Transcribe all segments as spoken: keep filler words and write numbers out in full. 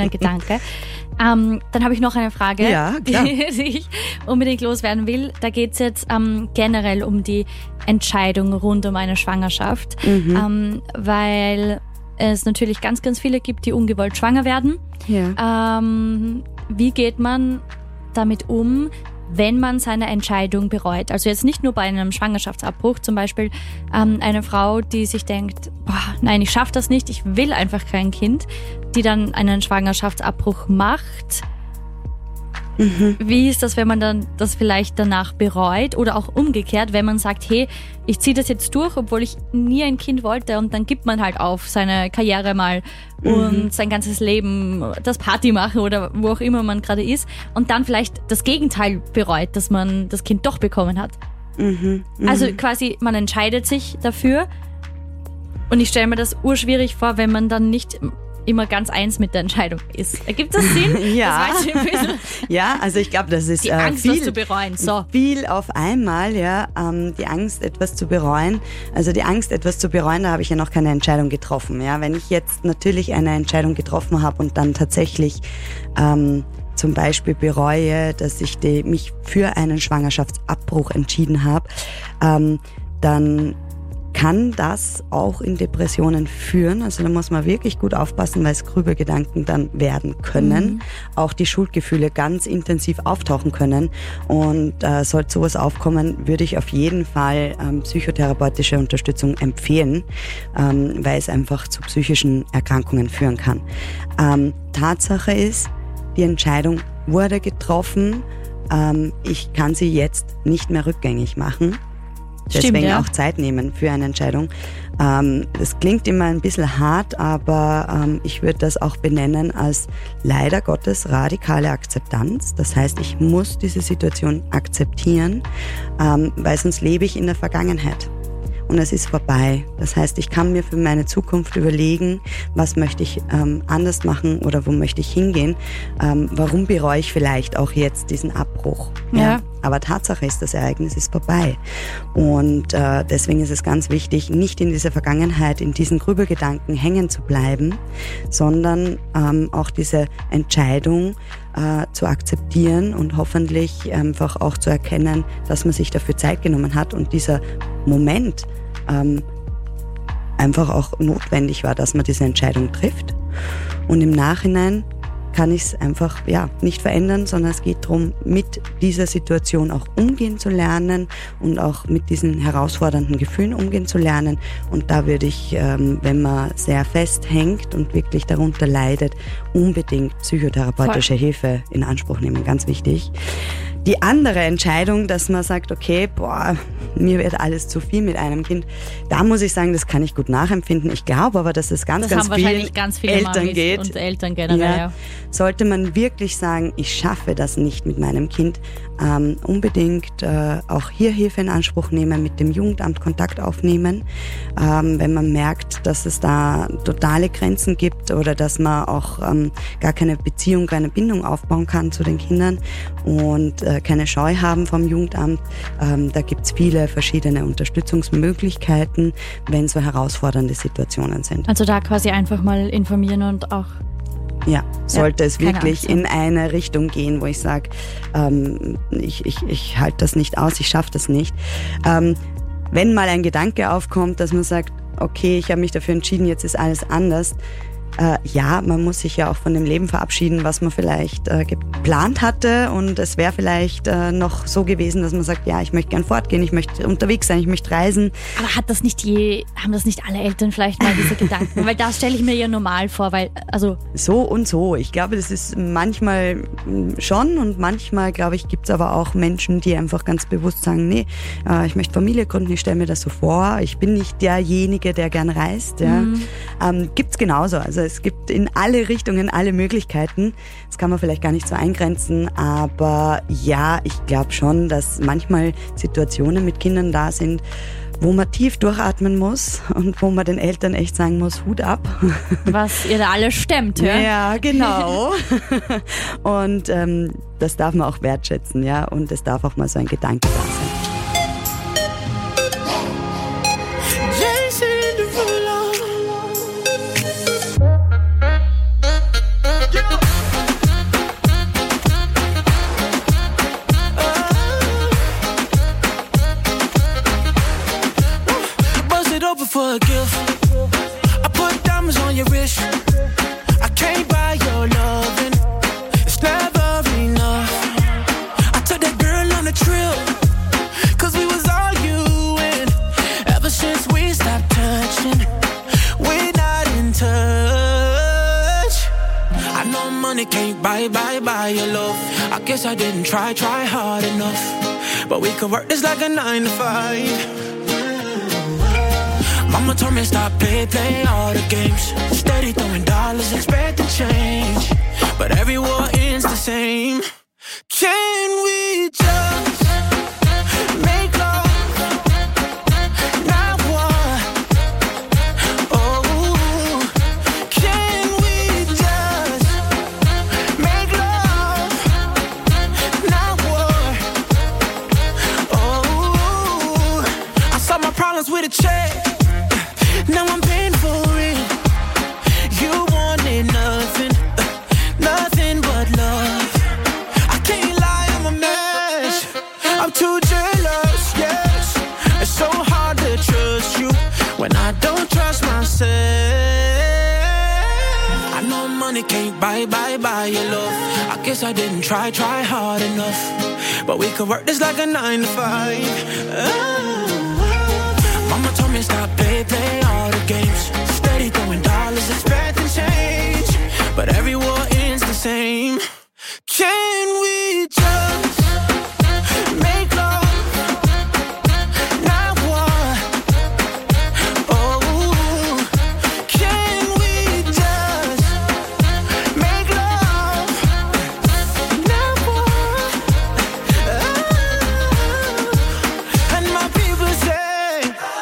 ein Gedanke. Ähm, dann habe ich noch eine Frage, ja, klar. die, die ich unbedingt loswerden will. Da geht es jetzt ähm, generell um die Entscheidung rund um eine Schwangerschaft, mhm. ähm, weil es natürlich ganz, ganz viele gibt, die ungewollt schwanger werden. Ja. Ähm, wie geht man damit um, wenn man seine Entscheidung bereut? Also jetzt nicht nur bei einem Schwangerschaftsabbruch, zum Beispiel ähm, eine Frau, die sich denkt, boah, nein, ich schaffe das nicht, ich will einfach kein Kind, die dann einen Schwangerschaftsabbruch macht. Mhm. Wie ist das, wenn man dann das vielleicht danach bereut oder auch umgekehrt, wenn man sagt, hey, ich ziehe das jetzt durch, obwohl ich nie ein Kind wollte, und dann gibt man halt auf seine Karriere mal mhm. und sein ganzes Leben, das Party machen oder wo auch immer man gerade ist, und dann vielleicht das Gegenteil bereut, dass man das Kind doch bekommen hat. Mhm. Mhm. Also quasi, man entscheidet sich dafür, und ich stelle mir das urschwierig vor, wenn man dann nicht immer ganz eins mit der Entscheidung ist. Ergibt das Sinn? Ja. Das weiß ich ein bisschen. Ja, also ich glaube, das ist die Angst, äh, viel, was zu bereuen. So. viel auf einmal, ja, ähm, die Angst, etwas zu bereuen. Also die Angst, etwas zu bereuen, da habe ich ja noch keine Entscheidung getroffen. Ja, wenn ich jetzt natürlich eine Entscheidung getroffen habe und dann tatsächlich ähm, zum Beispiel bereue, dass ich die, mich für einen Schwangerschaftsabbruch entschieden habe, ähm, dann kann das auch in Depressionen führen. Also da muss man wirklich gut aufpassen, weil es Grübelgedanken dann werden können. Mhm. Auch die Schuldgefühle ganz intensiv auftauchen können. Und äh, sollte sowas aufkommen, würde ich auf jeden Fall ähm, psychotherapeutische Unterstützung empfehlen, ähm, weil es einfach zu psychischen Erkrankungen führen kann. Ähm, Tatsache ist, die Entscheidung wurde getroffen. Ähm, ich kann sie jetzt nicht mehr rückgängig machen. Deswegen Stimmt, ja. auch Zeit nehmen für eine Entscheidung. Ähm, das klingt immer ein bisschen hart, aber ähm, ich würde das auch benennen als leider Gottes radikale Akzeptanz. Das heißt, ich muss diese Situation akzeptieren, ähm, weil sonst lebe ich in der Vergangenheit. Und es ist vorbei. Das heißt, ich kann mir für meine Zukunft überlegen, was möchte ich ähm, anders machen oder wo möchte ich hingehen. Ähm, warum bereue ich vielleicht auch jetzt diesen Abbruch? Ja. ja. Aber Tatsache ist, das Ereignis ist vorbei. Und äh, deswegen ist es ganz wichtig, nicht in dieser Vergangenheit, in diesen Grübelgedanken hängen zu bleiben, sondern ähm, auch diese Entscheidung äh, zu akzeptieren und hoffentlich einfach auch zu erkennen, dass man sich dafür Zeit genommen hat und dieser Moment ähm, einfach auch notwendig war, dass man diese Entscheidung trifft. Und im Nachhinein kann ich es einfach ja nicht verändern, sondern es geht darum, mit dieser Situation auch umgehen zu lernen und auch mit diesen herausfordernden Gefühlen umgehen zu lernen. Und da würde ich, ähm, wenn man sehr festhängt und wirklich darunter leidet, unbedingt psychotherapeutische Voll. Hilfe in Anspruch nehmen. Ganz wichtig. Die andere Entscheidung, dass man sagt, okay, boah, mir wird alles zu viel mit einem Kind, da muss ich sagen, das kann ich gut nachempfinden. Ich glaube aber, dass es ganz, das ganz haben vielen wahrscheinlich ganz viele Eltern Mamis geht. Und Eltern generell, ja. Ja. Sollte man wirklich sagen, ich schaffe das nicht mit meinem Kind, ähm, unbedingt äh, auch hier Hilfe in Anspruch nehmen, mit dem Jugendamt Kontakt aufnehmen, ähm, wenn man merkt, dass es da totale Grenzen gibt oder dass man auch ähm, gar keine Beziehung, keine Bindung aufbauen kann zu den Kindern und äh, keine Scheu haben vom Jugendamt. Ähm, da gibt's viele verschiedene Unterstützungsmöglichkeiten, wenn so herausfordernde Situationen sind. Also da quasi einfach mal informieren und auch Ja, sollte ja, es wirklich Angst. in eine Richtung gehen, wo ich sage, ähm, ich, ich, ich halte das nicht aus, ich schaffe das nicht. Ähm, wenn mal ein Gedanke aufkommt, dass man sagt, okay, ich habe mich dafür entschieden, jetzt ist alles anders. Äh, ja, man muss sich ja auch von dem Leben verabschieden, was man vielleicht äh, geplant hatte, und es wäre vielleicht äh, noch so gewesen, dass man sagt, ja, ich möchte gern fortgehen, ich möchte unterwegs sein, ich möchte reisen. Aber hat das nicht je, haben das nicht alle Eltern vielleicht mal diese Gedanken? Weil das stelle ich mir ja normal vor, weil, also... So und so. Ich glaube, das ist manchmal schon, und manchmal, glaube ich, gibt es aber auch Menschen, die einfach ganz bewusst sagen, nee, äh, ich möchte Familie gründen, ich stelle mir das so vor, ich bin nicht derjenige, der gern reist. Ja. Mhm. Ähm, gibt's genauso. Also es gibt in alle Richtungen alle Möglichkeiten. Das kann man vielleicht gar nicht so eingrenzen, aber ja, ich glaube schon, dass manchmal Situationen mit Kindern da sind, wo man tief durchatmen muss und wo man den Eltern echt sagen muss, Hut ab. Was ihr da alles stemmt, ja? Ja, genau. Und ähm, das darf man auch wertschätzen, ja, und es darf auch mal so ein Gedanke da sein. Yeah. I know money can't buy, buy, buy your love. I guess I didn't try, try hard enough. But we could work this like a nine to five. Mama told me stop, play, play all the games. Steady throwing dollars, expecting change. But every war ends the same. Can we just make love? Not war. Oh, can we just make love? Not war. Oh, I saw my problems with a check. Now I'm paying for it. You wanted nothing, nothing but love. I can't lie, I'm a mess. I'm too jealous, yes. It's so hard to trust you when I don't trust myself. I know money can't buy, buy, buy your love. I guess I didn't try, try hard enough. But we could work this like a nine to five. Oh. Mama told me stop, play, play all the games. Steady throwing dollars, expecting change. But every war ends the same. Can we just make love? Not war. Oh, can we just make love? Not war. Oh, and my people say,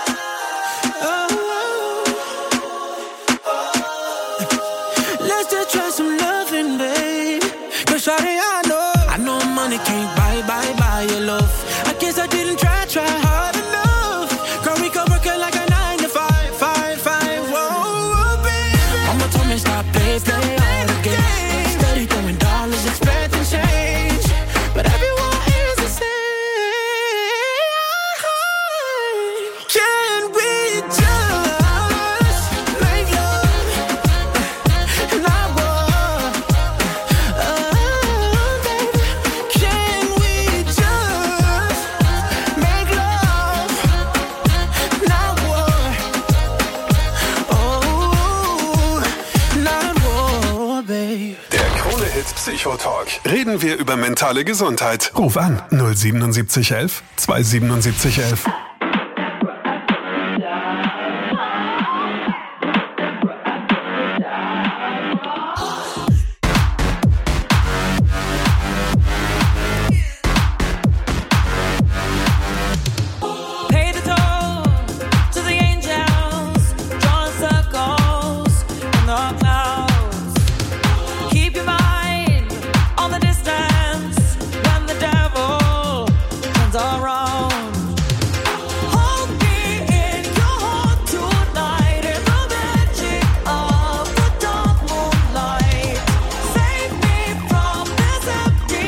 let's just try some loving, babe. Cause shawty, I know, I know money can't buy, buy, buy your love. I guess I didn't try, try hard enough. Girl, we could work it like a nine to five, five, five, whoa, baby. Mama told me stop, play, play all the games. Steady throwing dollars, expecting change. But everyone is the same. Can we just make love? Not war. Oh, baby. Can we just make love? Not war. Oh, not war, babe. Der Krone-Hit Psychotalk. Reden wir über mentale Gesundheit. Ruf an null siebenundsiebzig elf zweihundertsiebenundsiebzig elf. Pay the toll to the angels, drawing circles in the clouds. Keep your mind on the distance when the devil turns around. Hold me in your heart tonight in the magic of the dark moonlight. Save me from this empty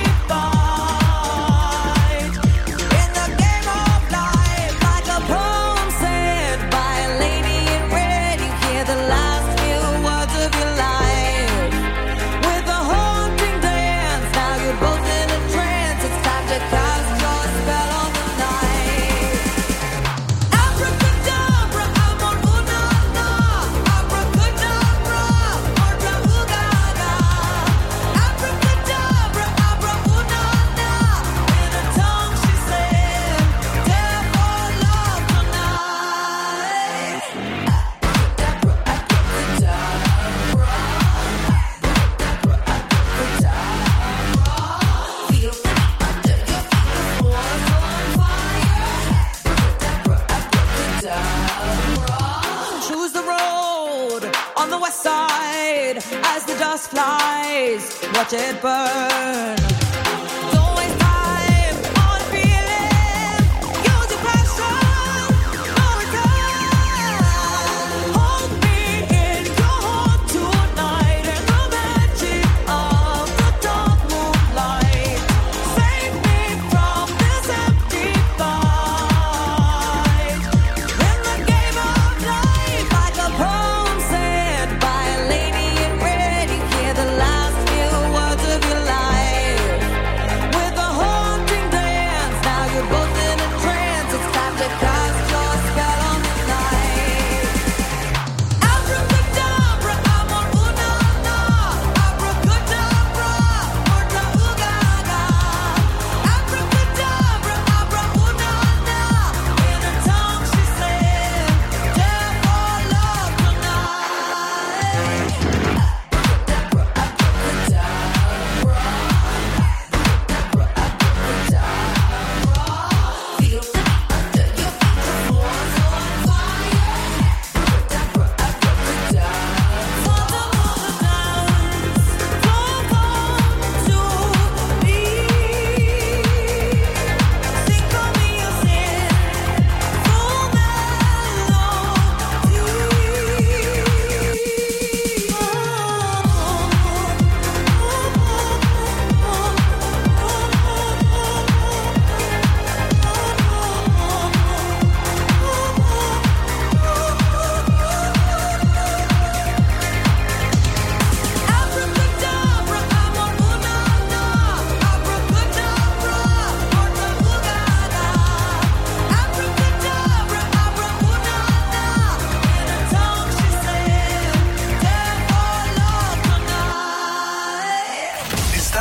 fight. In the game of life, like a poem said by a lady in red, you hear the last few words of your life. With a haunting dance, now you're both in a trance. It's time to cast your spell on the night. Abracadabra, amor una na. Abracadabra, orca ugaga. Abracadabra, abra una na. In a tongue she said, "Dare for love tonight." Abracadabra, abracadabra. Feel under your feet, the floor's on fire. Abracadabra. Choose the road on the west side as the dust flies. Watch it burn. Don't waste time on feeling. Use your passion. No return. Hold me in your heart tonight in the magic of the dark moonlight. Save me from this empty fight. In the game of life, like a poem said by a lady in red, you hear the last few words of your life.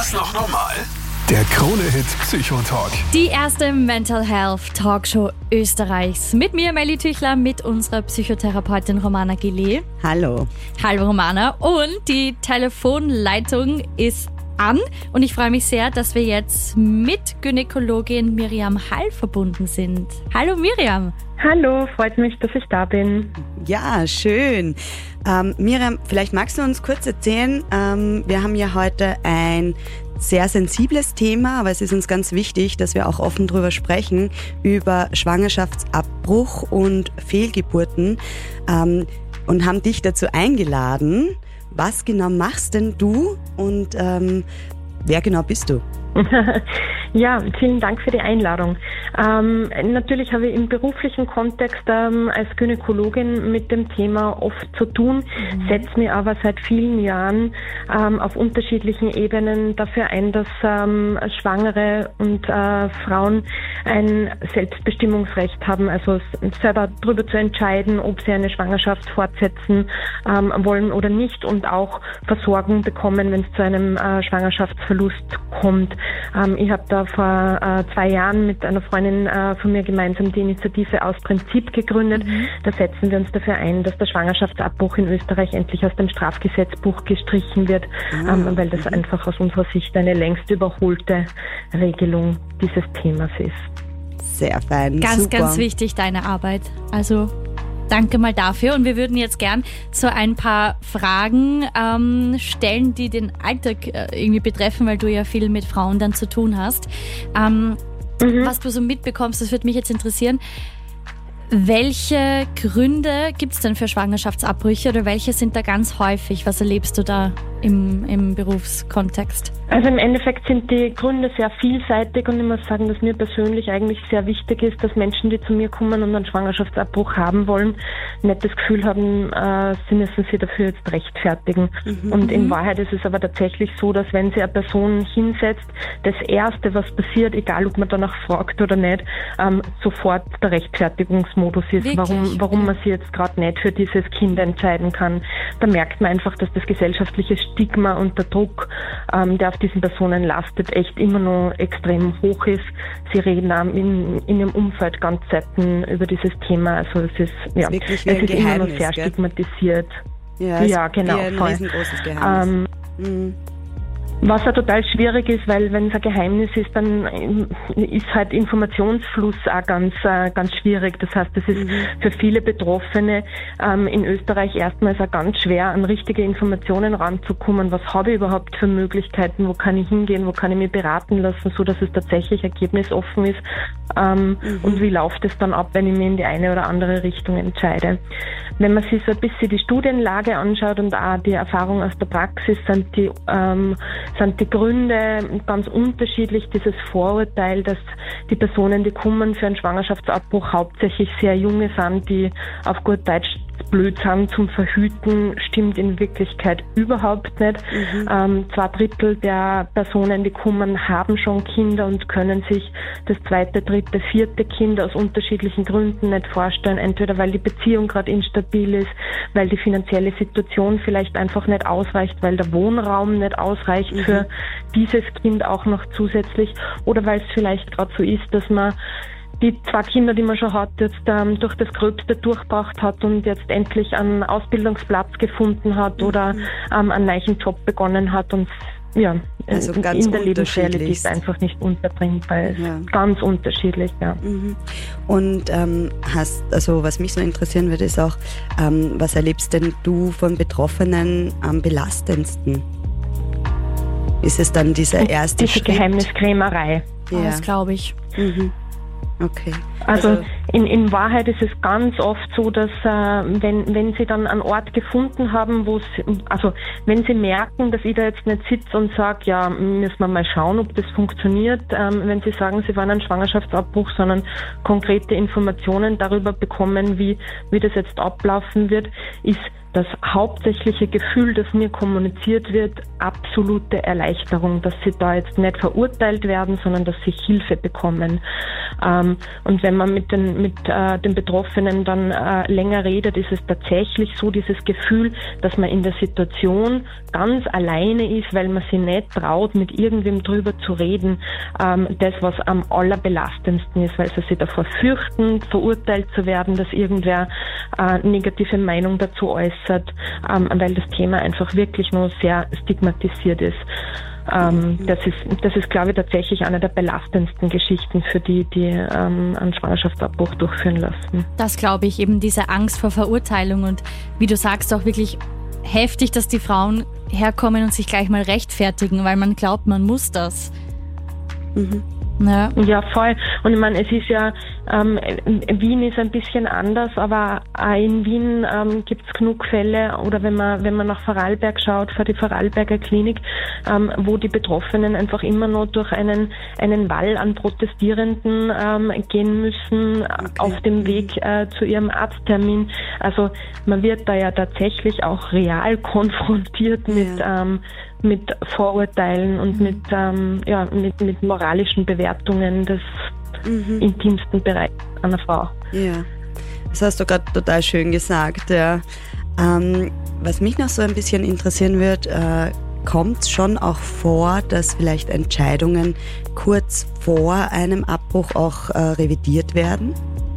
das noch normal? Der Krone-Hit Psychotalk. Die erste Mental Health Talkshow Österreichs. Mit mir, Melly Tüchler, mit unserer Psychotherapeutin Romana Gillet. Hallo. Hallo Romana. Und die Telefonleitung ist an. Und ich freue mich sehr, dass wir jetzt mit Gynäkologin Miriam Hall verbunden sind. Hallo Miriam. Hallo, freut mich, dass ich da bin. Ja, schön. Ähm, Miriam, vielleicht magst du uns kurz erzählen, ähm, wir haben ja heute ein sehr sensibles Thema, aber es ist uns ganz wichtig, dass wir auch offen drüber sprechen, über Schwangerschaftsabbruch und Fehlgeburten, ähm, und haben dich dazu eingeladen. Was genau machst denn du und ähm, wer genau bist du? Ja, vielen Dank für die Einladung. Ähm, natürlich habe ich im beruflichen Kontext ähm, als Gynäkologin mit dem Thema oft zu tun, mhm. setze mir aber seit vielen Jahren ähm, auf unterschiedlichen Ebenen dafür ein, dass ähm, Schwangere und äh, Frauen ein Selbstbestimmungsrecht haben, also selber darüber zu entscheiden, ob sie eine Schwangerschaft fortsetzen ähm, wollen oder nicht und auch Versorgung bekommen, wenn es zu einem äh, Schwangerschaftsverlust kommt. Ähm, ich habe da vor äh, zwei Jahren mit einer Freundin äh, von mir gemeinsam die Initiative Aus Prinzip gegründet. Mhm. Da setzen wir uns dafür ein, dass der Schwangerschaftsabbruch in Österreich endlich aus dem Strafgesetzbuch gestrichen wird, mhm. ähm, weil das einfach aus unserer Sicht eine längst überholte Regelung dieses Themas ist. Sehr fein, Ganz, super. ganz wichtig, deine Arbeit. Also danke mal dafür. Und wir würden jetzt gern so ein paar Fragen ähm, stellen, die den Alltag äh, irgendwie betreffen, weil du ja viel mit Frauen dann zu tun hast. Ähm, mhm. Was du so mitbekommst, das würde mich jetzt interessieren. Welche Gründe gibt es denn für Schwangerschaftsabbrüche oder welche sind da ganz häufig? Was erlebst du da im, im Berufskontext? Also im Endeffekt sind die Gründe sehr vielseitig und ich muss sagen, dass mir persönlich eigentlich sehr wichtig ist, dass Menschen, die zu mir kommen und einen Schwangerschaftsabbruch haben wollen, nicht das Gefühl haben, äh, sie müssen sich dafür jetzt rechtfertigen. Mhm. Und in Wahrheit ist es aber tatsächlich so, dass wenn sie eine Person hinsetzt, das Erste, was passiert, egal ob man danach fragt oder nicht, ähm, sofort der Rechtfertigungsmodus ist, Wirklich? warum, warum man sich jetzt gerade nicht für dieses Kind entscheiden kann. Da merkt man einfach, dass das gesellschaftliche Stigma und der Druck, ähm, der auf diesen Personen lastet, echt immer noch extrem hoch ist. Sie reden auch in, in ihrem Umfeld ganz selten über dieses Thema. Also es ist, ja, ist wirklich es ist Geheimnis, immer noch sehr gell? stigmatisiert. Ja, ja genau. Wie ein voll. riesengroßes Geheimnis. Ähm, mhm. Was ja total schwierig ist, weil wenn es ein Geheimnis ist, dann ist halt Informationsfluss auch ganz, äh, ganz schwierig. Das heißt, es ist mhm. für viele Betroffene ähm, in Österreich erstmals auch ganz schwer, an richtige Informationen ranzukommen. Was habe ich überhaupt für Möglichkeiten? Wo kann ich hingehen? Wo kann ich mich beraten lassen, so dass es tatsächlich ergebnisoffen ist? Ähm, mhm. Und wie läuft es dann ab, wenn ich mich in die eine oder andere Richtung entscheide? Wenn man sich so ein bisschen die Studienlage anschaut und auch die Erfahrung aus der Praxis, sind die ähm, sind die Gründe ganz unterschiedlich. Dieses Vorurteil, dass die Personen, die kommen für einen Schwangerschaftsabbruch, hauptsächlich sehr junge sind, die auf gut Deutsch blöd sind zum Verhüten, stimmt in Wirklichkeit überhaupt nicht. Mhm. Ähm, zwei Drittel der Personen, die kommen, haben schon Kinder und können sich das zweite, dritte, vierte Kind aus unterschiedlichen Gründen nicht vorstellen. Entweder weil die Beziehung gerade instabil ist, weil die finanzielle Situation vielleicht einfach nicht ausreicht, weil der Wohnraum nicht ausreicht mhm. für dieses Kind auch noch zusätzlich oder weil es vielleicht gerade so ist, dass man die zwei Kinder, die man schon hat, jetzt ähm, durch das Gröbste durchgebracht hat und jetzt endlich einen Ausbildungsplatz gefunden hat mhm. oder ähm, einen neuen Job begonnen hat und ja, also in, ganz in der Lebensrealität ist einfach nicht unterbringbar ist. Ja. Ganz unterschiedlich, ja. Mhm. Und ähm, hast, also was mich so interessieren würde, ist auch, ähm, was erlebst denn du von Betroffenen am belastendsten? Ist es dann dieser erste Diese Schritt? Geheimniskrämerei. Ja. Oh, das glaube ich. Mhm. Okay. Also, Also in, in Wahrheit ist es ganz oft so, dass äh, wenn, wenn sie dann einen Ort gefunden haben, wo sie, also wenn sie merken, dass ich da jetzt nicht sitze und sage, ja, müssen wir mal schauen, ob das funktioniert, ähm, wenn sie sagen, sie waren ein Schwangerschaftsabbruch, sondern konkrete Informationen darüber bekommen, wie, wie das jetzt ablaufen wird, ist das hauptsächliche Gefühl, das mir kommuniziert wird, absolute Erleichterung, dass sie da jetzt nicht verurteilt werden, sondern dass sie Hilfe bekommen. Ähm, und wenn man mit den, mit, äh, den Betroffenen dann äh, länger redet, ist es tatsächlich so dieses Gefühl, dass man in der Situation ganz alleine ist, weil man sich nicht traut, mit irgendwem drüber zu reden. Ähm, das, was am allerbelastendsten ist, weil sie sich davor fürchten, verurteilt zu werden, dass irgendwer äh, negative Meinung dazu äußert, ähm, weil das Thema einfach wirklich nur sehr stigmatisiert ist. Ähm, das ist, das ist, glaube ich, tatsächlich eine der belastendsten Geschichten für die, die ähm, einen Schwangerschaftsabbruch durchführen lassen. Das glaube ich, eben diese Angst vor Verurteilung und wie du sagst, auch wirklich heftig, dass die Frauen herkommen und sich gleich mal rechtfertigen, weil man glaubt, man muss das. Mhm. Ja. ja, voll. Und ich meine, es ist ja, ähm, Wien ist ein bisschen anders, aber auch in Wien ähm, gibt es genug Fälle, oder wenn man wenn man nach Vorarlberg schaut, vor die Vorarlberger Klinik, ähm, wo die Betroffenen einfach immer noch durch einen einen Wall an Protestierenden ähm, gehen müssen, okay. auf dem Weg äh, zu ihrem Arzttermin. Also man wird da ja tatsächlich auch real konfrontiert ja. mit ähm, mit Vorurteilen und mhm. mit, ähm, ja, mit, mit moralischen Bewertungen des mhm. intimsten Bereichs einer Frau. Ja, das hast du gerade total schön gesagt. Ja. Ähm, was mich noch so ein bisschen interessieren wird, äh, kommt es schon auch vor, dass vielleicht Entscheidungen kurz vor einem Abbruch auch äh, revidiert werden?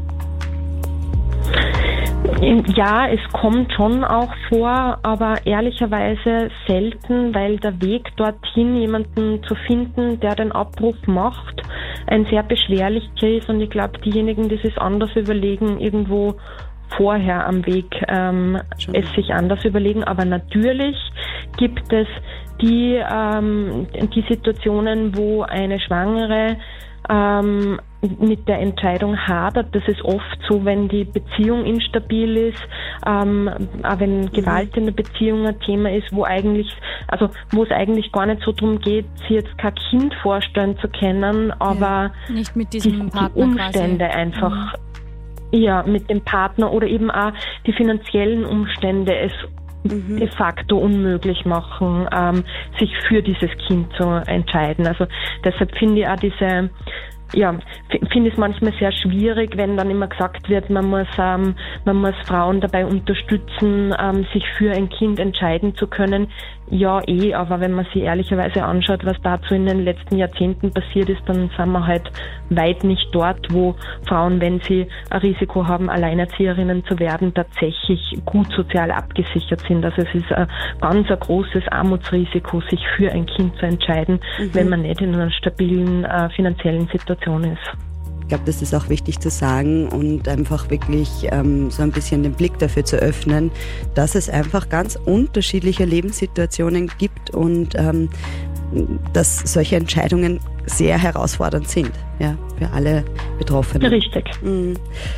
Ja, es kommt schon auch vor, aber ehrlicherweise selten, weil der Weg dorthin, jemanden zu finden, der den Abbruch macht, ein sehr beschwerlicher ist. Und ich glaube, diejenigen, die sich anders überlegen, irgendwo vorher am Weg ähm, es sich anders überlegen. Aber natürlich gibt es die, ähm, die Situationen, wo eine Schwangere ähm, mit der Entscheidung hadert. Das ist oft so, wenn die Beziehung instabil ist, ähm, auch wenn Gewalt in der Beziehung ein Thema ist, wo eigentlich, also wo es eigentlich gar nicht so darum geht, sie jetzt kein Kind vorstellen zu können, aber ja, nicht mit diesem die, Partner die Umstände quasi. einfach, mhm. ja, mit dem Partner oder eben auch die finanziellen Umstände es Mhm. de facto unmöglich machen, ähm, sich für dieses Kind zu entscheiden. Also deshalb finde ich auch diese, ja, finde ich es manchmal sehr schwierig, wenn dann immer gesagt wird, man muss, ähm, man muss Frauen dabei unterstützen, ähm, sich für ein Kind entscheiden zu können. Ja, eh, aber wenn man sich ehrlicherweise anschaut, was dazu in den letzten Jahrzehnten passiert ist, dann sind wir halt weit nicht dort, wo Frauen, wenn sie ein Risiko haben, Alleinerzieherinnen zu werden, tatsächlich gut sozial abgesichert sind. Also es ist ein ganz ein großes Armutsrisiko, sich für ein Kind zu entscheiden, mhm. wenn man nicht in einer stabilen äh, finanziellen Situation ist. Ich glaube, das ist auch wichtig zu sagen und einfach wirklich ähm, so ein bisschen den Blick dafür zu öffnen, dass es einfach ganz unterschiedliche Lebenssituationen gibt und ähm, dass solche Entscheidungen sehr herausfordernd sind, ja, für alle Betroffenen. Richtig. Mhm.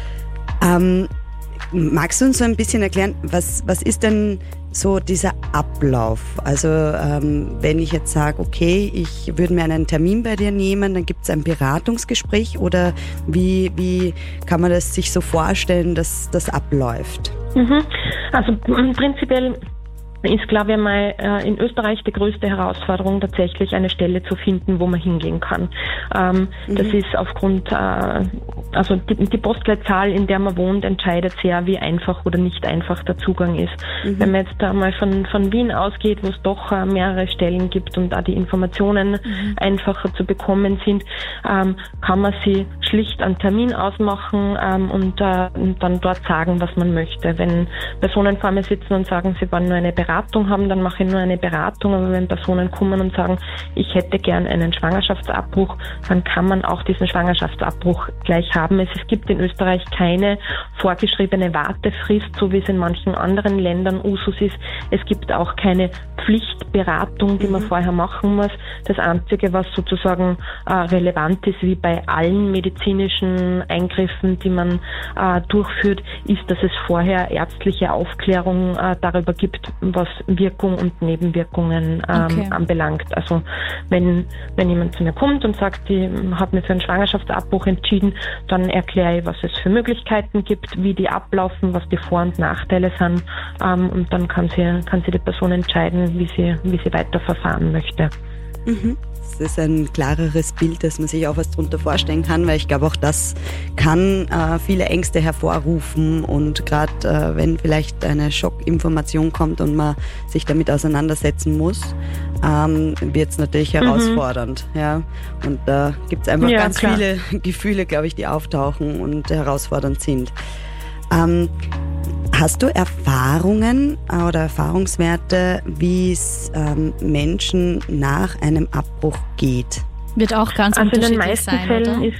Ähm, magst du uns so ein bisschen erklären, was, was ist denn so dieser Ablauf? Also ähm, wenn ich jetzt sage, okay, ich würde mir einen Termin bei dir nehmen, dann gibt es ein Beratungsgespräch oder wie, wie kann man das sich so vorstellen, dass das abläuft? Mhm. Also prinzipiell ist, glaube ich, mal äh, in Österreich die größte Herausforderung, tatsächlich eine Stelle zu finden, wo man hingehen kann. Ähm, mhm. Das ist aufgrund, äh, also die, die Postleitzahl, in der man wohnt, entscheidet sehr, wie einfach oder nicht einfach der Zugang ist. Mhm. Wenn man jetzt da mal von, von Wien ausgeht, wo es doch äh, mehrere Stellen gibt und da die Informationen mhm. einfacher zu bekommen sind, ähm, kann man sie schlicht einen Termin ausmachen ähm, und, äh, und dann dort sagen, was man möchte. Wenn Personen vor mir sitzen und sagen, sie wollen nur eine Beratung haben, dann mache ich nur eine Beratung, aber wenn Personen kommen und sagen, ich hätte gern einen Schwangerschaftsabbruch, dann kann man auch diesen Schwangerschaftsabbruch gleich haben. Es gibt in Österreich keine vorgeschriebene Wartefrist, so wie es in manchen anderen Ländern Usus ist. Es gibt auch keine Pflichtberatung, die man mhm. vorher machen muss. Das Einzige, was sozusagen äh, relevant ist, wie bei allen medizinischen Eingriffen, die man äh, durchführt, ist, dass es vorher ärztliche Aufklärung äh, darüber gibt, was Wirkung und Nebenwirkungen ähm, Okay. anbelangt. Also wenn, wenn jemand zu mir kommt und sagt, ich habe mich für einen Schwangerschaftsabbruch entschieden, dann erkläre ich, was es für Möglichkeiten gibt, wie die ablaufen, was die Vor- und Nachteile sind, ähm, und dann kann sie, kann sie die Person entscheiden, wie sie, wie sie weiter verfahren möchte. Mhm. Das ist ein klareres Bild, dass man sich auch was darunter vorstellen kann, weil ich glaube, auch das kann äh, viele Ängste hervorrufen und gerade äh, wenn vielleicht eine Schockinformation kommt und man sich damit auseinandersetzen muss, ähm, wird es natürlich herausfordernd. Mhm. Ja? Und da gibt es einfach Ja, ganz klar. viele Gefühle, glaube ich, die auftauchen und herausfordernd sind. Ähm, Hast du Erfahrungen oder Erfahrungswerte, wie es ähm, Menschen nach einem Abbruch geht? Wird auch ganz Also in den unterschiedlich meisten sein, Fällen oder? ist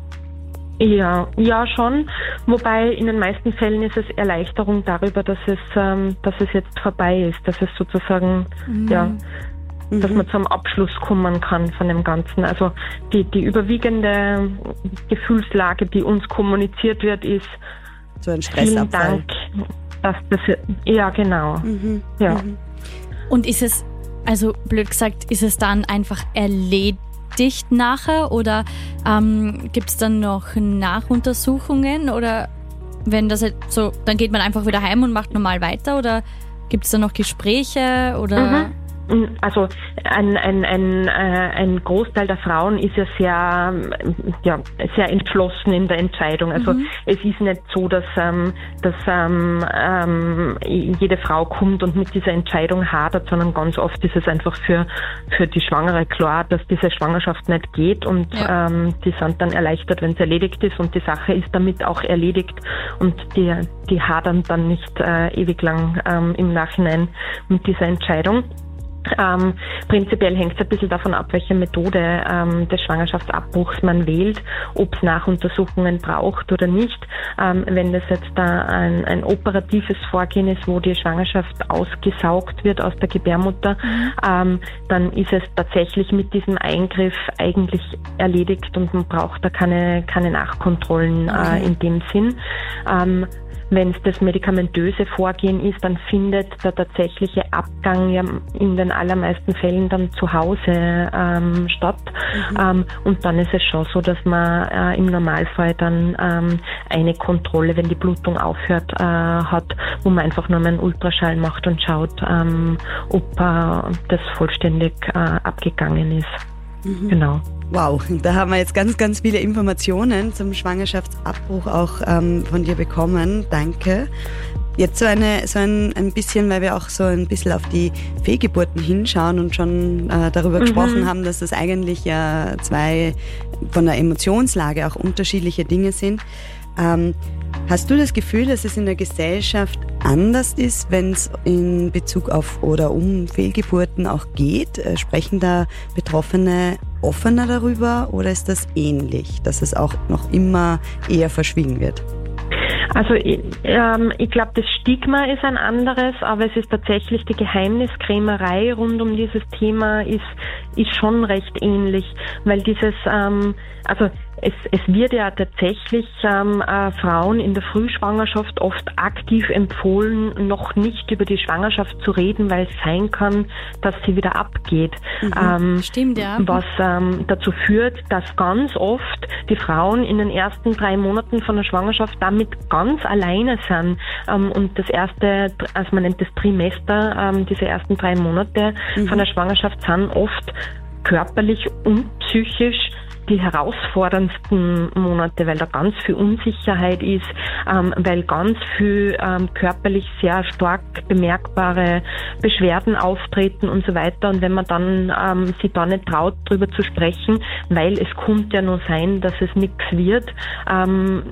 ja, ja schon. Wobei in den meisten Fällen ist es Erleichterung darüber, dass es, ähm, dass es jetzt vorbei ist, dass es sozusagen, Mhm. ja, dass man zum Abschluss kommen kann von dem Ganzen. Also die, die überwiegende Gefühlslage, die uns kommuniziert wird, ist So ein vielen Stressabfall. Dank, dass das, ja genau, Mhm. ja. Mhm. Und ist es, also blöd gesagt, ist es dann einfach erledigt nachher oder ähm, gibt es dann noch Nachuntersuchungen oder wenn das jetzt so, dann geht man einfach wieder heim und macht normal weiter oder gibt es dann noch Gespräche oder? Mhm. Also ein, ein, ein, äh, ein Großteil der Frauen ist ja sehr, ja sehr entschlossen in der Entscheidung. Also Mhm. es ist nicht so, dass, ähm, dass ähm, ähm, jede Frau kommt und mit dieser Entscheidung hadert, sondern ganz oft ist es einfach für, für die Schwangere klar, dass diese Schwangerschaft nicht geht und Ja. ähm, die sind dann erleichtert, wenn es erledigt ist und die Sache ist damit auch erledigt und die, die hadern dann nicht äh, ewig lang ähm, im Nachhinein mit dieser Entscheidung. Ähm, prinzipiell hängt es ein bisschen davon ab, welche Methode ähm, des Schwangerschaftsabbruchs man wählt, ob es Nachuntersuchungen braucht oder nicht. Ähm, wenn das jetzt da ein, ein operatives Vorgehen ist, wo die Schwangerschaft ausgesaugt wird aus der Gebärmutter, ähm, dann ist es tatsächlich mit diesem Eingriff eigentlich erledigt und man braucht da keine, keine Nachkontrollen Okay. äh, in dem Sinn. Ähm, Wenn es das medikamentöse Vorgehen ist, dann findet der tatsächliche Abgang ja in den allermeisten Fällen dann zu Hause ähm, statt. Mhm. Ähm, und dann ist es schon so, dass man äh, im Normalfall dann ähm, eine Kontrolle, wenn die Blutung aufhört, äh, hat, wo man einfach nur mal einen Ultraschall macht und schaut, ähm, ob äh, das vollständig äh, abgegangen ist. Mhm. Genau. Wow, da haben wir jetzt ganz, ganz viele Informationen zum Schwangerschaftsabbruch auch ähm, von dir bekommen. Danke. Jetzt so, eine, so ein, ein bisschen, weil wir auch so ein bisschen auf die Fehlgeburten hinschauen und schon äh, darüber Mhm. gesprochen haben, dass das eigentlich ja zwei von der Emotionslage auch unterschiedliche Dinge sind. Ähm, hast du das Gefühl, dass es in der Gesellschaft anders ist, wenn es in Bezug auf oder um Fehlgeburten auch geht? Äh, sprechen da Betroffene offener darüber oder ist das ähnlich, dass es auch noch immer eher verschwiegen wird? Also ich, ähm, ich glaube, das Stigma ist ein anderes, aber es ist tatsächlich die Geheimniskrämerei rund um dieses Thema ist, ist schon recht ähnlich, weil dieses, ähm, also es, es wird ja tatsächlich ähm, äh, Frauen in der Frühschwangerschaft oft aktiv empfohlen, noch nicht über die Schwangerschaft zu reden, weil es sein kann, dass sie wieder abgeht. Ähm, Stimmt, ja. was ähm, dazu führt, dass ganz oft die Frauen in den ersten drei Monaten von der Schwangerschaft damit ganz alleine sind. Ähm, und das erste, also man nennt das Trimester, ähm, diese ersten drei Monate Mhm. von der Schwangerschaft sind oft körperlich und psychisch die herausforderndsten Monate, weil da ganz viel Unsicherheit ist, ähm, weil ganz viel ähm, körperlich sehr stark bemerkbare Beschwerden auftreten und so weiter. Und wenn man dann ähm, sich da nicht traut, drüber zu sprechen, weil es könnte ja nur sein, dass es nichts wird, ähm,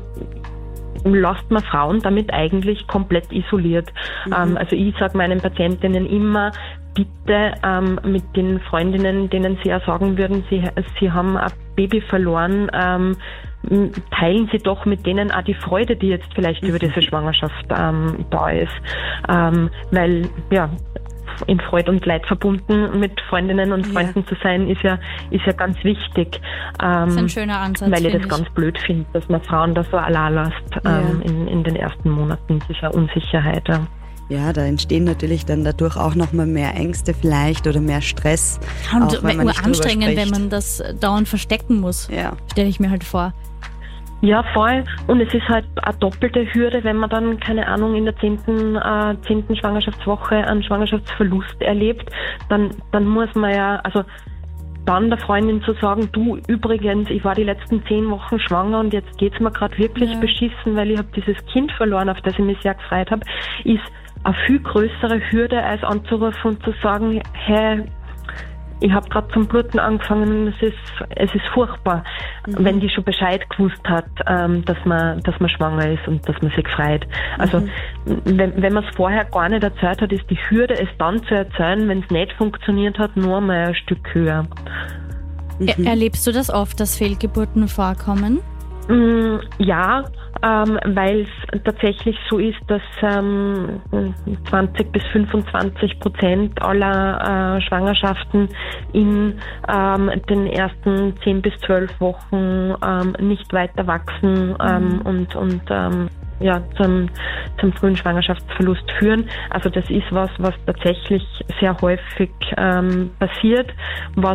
lässt man Frauen damit eigentlich komplett isoliert. Mhm. Ähm, also ich sage meinen Patientinnen immer, bitte ähm, mit den Freundinnen, denen sie ja sagen würden, sie, sie haben ein Baby verloren, ähm, teilen Sie doch mit denen auch die Freude, die jetzt vielleicht über diese Schwangerschaft ähm, da ist. Ähm, weil, ja, in Freude und Leid verbunden mit Freundinnen und Freunden Ja. zu sein, ist ja, ist ja ganz wichtig. Ähm, Das ist ein schöner Ansatz, weil ich das finde ganz blöd finde, dass man Frauen da so allein lässt Ja. ähm, in, in den ersten Monaten dieser Unsicherheit. Ja. Ja, da entstehen natürlich dann dadurch auch nochmal mehr Ängste vielleicht oder mehr Stress. Und auch, wenn man nicht anstrengend, drüber wenn spricht. man das dauernd verstecken muss, Ja. stelle ich mir halt vor. Ja, voll. Und es ist halt eine doppelte Hürde, wenn man dann, keine Ahnung, in der zehnten, äh, zehnten Schwangerschaftswoche einen Schwangerschaftsverlust erlebt, dann, dann muss man ja, also dann der Freundin zu sagen, du, übrigens, ich war die letzten zehn Wochen schwanger und jetzt geht's mir gerade wirklich Ja. beschissen, weil ich habe dieses Kind verloren, auf das ich mich sehr gefreut habe, ist eine viel größere Hürde, als anzurufen und zu sagen, hey, ich habe gerade zum Bluten angefangen und es ist, es ist furchtbar, mhm. wenn die schon Bescheid gewusst hat, ähm, dass man, dass man schwanger ist und dass man sich freut. Also mhm. wenn, wenn man es vorher gar nicht erzählt hat, ist die Hürde, es dann zu erzählen, wenn es nicht funktioniert hat, nur mal ein Stück höher. Mhm. Er- Erlebst du das oft, dass Fehlgeburten vorkommen? Mm, Ja, ähm, weil es tatsächlich so ist, dass ähm, zwanzig bis fünfundzwanzig Prozent aller äh, Schwangerschaften in ähm, den ersten zehn bis zwölf Wochen ähm, nicht weiter wachsen ähm, Mhm. und, und ähm, ja, zum, zum frühen Schwangerschaftsverlust führen. Also das ist was, was tatsächlich sehr häufig ähm, passiert, was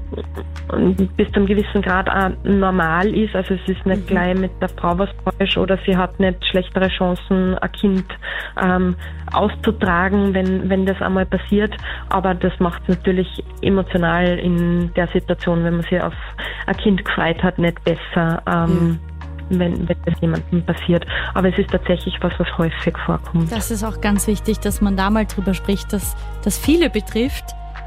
bis zu einem gewissen Grad auch normal ist. Also es ist nicht Mhm. gleich mit der Frau was falsch oder sie hat nicht schlechtere Chancen, ein Kind ähm, auszutragen, wenn, wenn das einmal passiert. Aber das macht es natürlich emotional in der Situation, wenn man sich auf ein Kind gefreut hat, nicht besser. Ähm, Wenn, wenn das jemandem passiert. Aber es ist tatsächlich was, was häufig vorkommt. Das ist auch ganz wichtig, dass man da mal drüber spricht, dass das viele betrifft,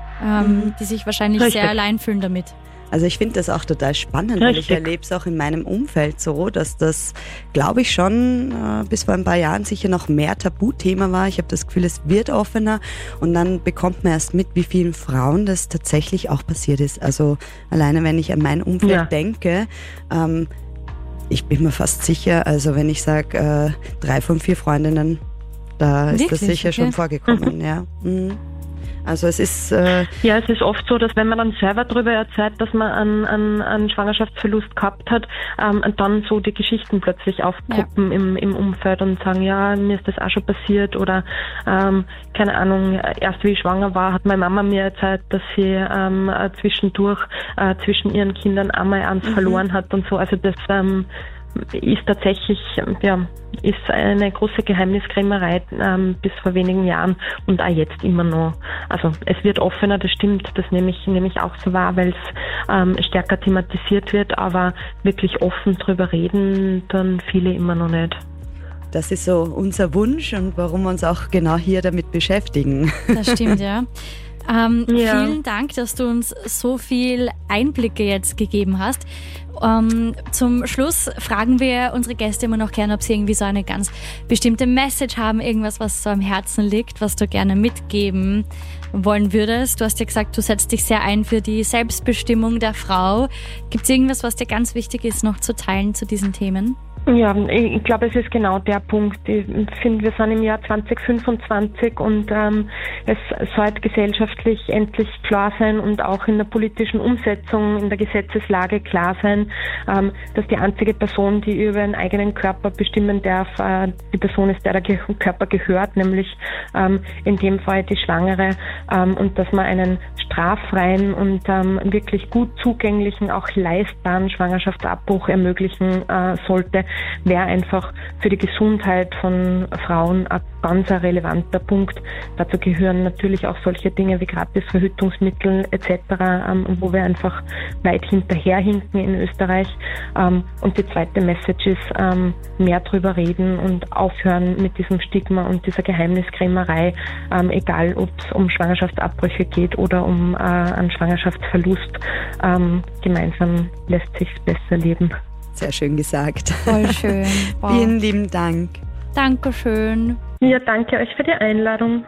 ähm, die sich wahrscheinlich Richtig. sehr allein fühlen damit. Also ich finde das auch total spannend, weil ich Richtig. erlebe es auch in meinem Umfeld so, dass das, glaube ich, schon äh, bis vor ein paar Jahren sicher noch mehr Tabuthema war. Ich habe das Gefühl, es wird offener und dann bekommt man erst mit, wie vielen Frauen das tatsächlich auch passiert ist. Also alleine, wenn ich an mein Umfeld Ja. denke, ähm, ich bin mir fast sicher, also wenn ich sage, äh, drei von vier Freundinnen, da ist das Wirklich? sicher Okay. schon vorgekommen, ja. Mhm. Also es ist, äh, Ja, es ist oft so, dass wenn man dann selber darüber erzählt, dass man einen, einen, einen Schwangerschaftsverlust gehabt hat, ähm, dann so die Geschichten plötzlich aufpoppen im, im Umfeld und sagen, ja, mir ist das auch schon passiert oder ähm, keine Ahnung, erst wie ich schwanger war, hat meine Mama mir erzählt, dass sie ähm, äh, zwischendurch äh, zwischen ihren Kindern einmal eins verloren hat und so. Also das ähm, ist tatsächlich, ja, ist eine große Geheimniskrämerei ähm, bis vor wenigen Jahren und auch jetzt immer noch. Also es wird offener, das stimmt, das nehme ich, nehme ich auch so wahr, weil es ähm, stärker thematisiert wird, aber wirklich offen drüber reden, dann viele immer noch nicht. das ist so unser Wunsch und warum wir uns auch genau hier damit beschäftigen. Das stimmt, ja. Ähm, Ja. Vielen Dank, dass du uns so viel Einblicke jetzt gegeben hast. Ähm, zum Schluss fragen wir unsere Gäste immer noch gerne, ob sie irgendwie so eine ganz bestimmte Message haben, irgendwas, was so am Herzen liegt, was du gerne mitgeben wollen würdest. Du hast ja gesagt, du setzt dich sehr ein für die Selbstbestimmung der Frau. Gibt es irgendwas, was dir ganz wichtig ist, noch zu teilen zu diesen Themen? Ja, ich glaube, es ist genau der Punkt. Ich finde, wir sind im Jahr zwanzig fünfundzwanzig und ähm, es sollte gesellschaftlich endlich klar sein und auch in der politischen Umsetzung, in der Gesetzeslage klar sein, ähm, dass die einzige Person, die über ihren eigenen Körper bestimmen darf, äh, die Person ist, der der Ge- Körper gehört, nämlich ähm, in dem Fall die Schwangere, ähm, und dass man einen straffreien und ähm, wirklich gut zugänglichen, auch leistbaren Schwangerschaftsabbruch ermöglichen äh, sollte, wäre einfach für die Gesundheit von Frauen ein ganz ein relevanter Punkt. Dazu gehören natürlich auch solche Dinge wie Gratisverhütungsmittel et cetera, ähm, wo wir einfach weit hinterherhinken in Österreich. Ähm, und die zweite Message ist, ähm, mehr drüber reden und aufhören mit diesem Stigma und dieser Geheimniskrämerei, ähm, egal ob es um Schwangerschaftsabbrüche geht oder um äh, einen Schwangerschaftsverlust. Ähm, gemeinsam lässt sich's besser leben. Sehr schön gesagt. Voll schön. Wow. Vielen lieben Dank. Dankeschön. Ja, danke euch für die Einladung.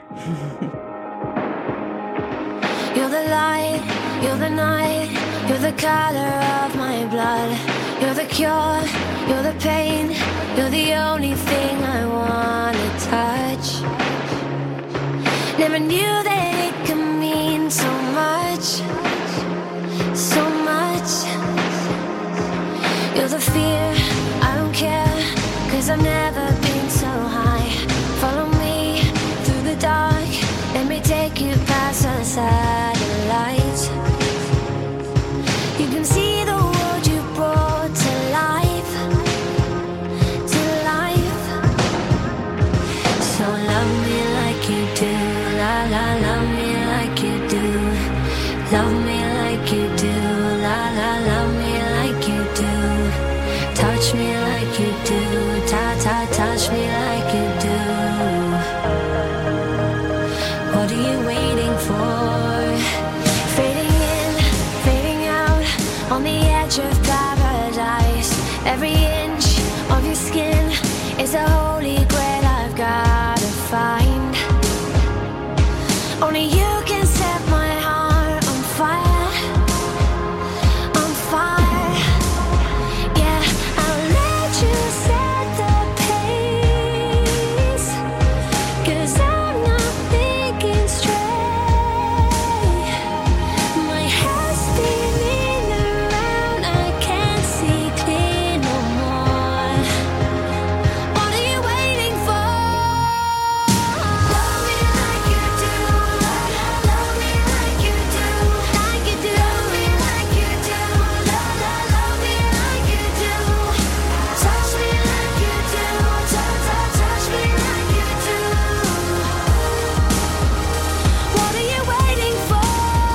You're the light, you're the night, you're the color of my blood. You're the cure, you're the pain, you're the only thing I wanna touch. Never knew that it could mean so much, so much. You're the fear, I don't care, cause I've never been so high. Follow me through like you do. La la, love me like you do. Touch me like you do. Ta ta, touch me like you do. What are you waiting for? Fading in, fading out, on the edge of paradise. Every inch of your skin is a holy grail I've gotta find. Only you can set my heart on fire, on fire. Yeah, I'll let you set the pace, 'cause I'm not thinking straight. My head's spinning around, I can't see clear no more. What are you waiting for? Love me like you do, love, love me like you do, like you do. Love me like you do, love, love, love me like you do. Touch me like you do, touch, touch, touch me like you do. What are you waiting for?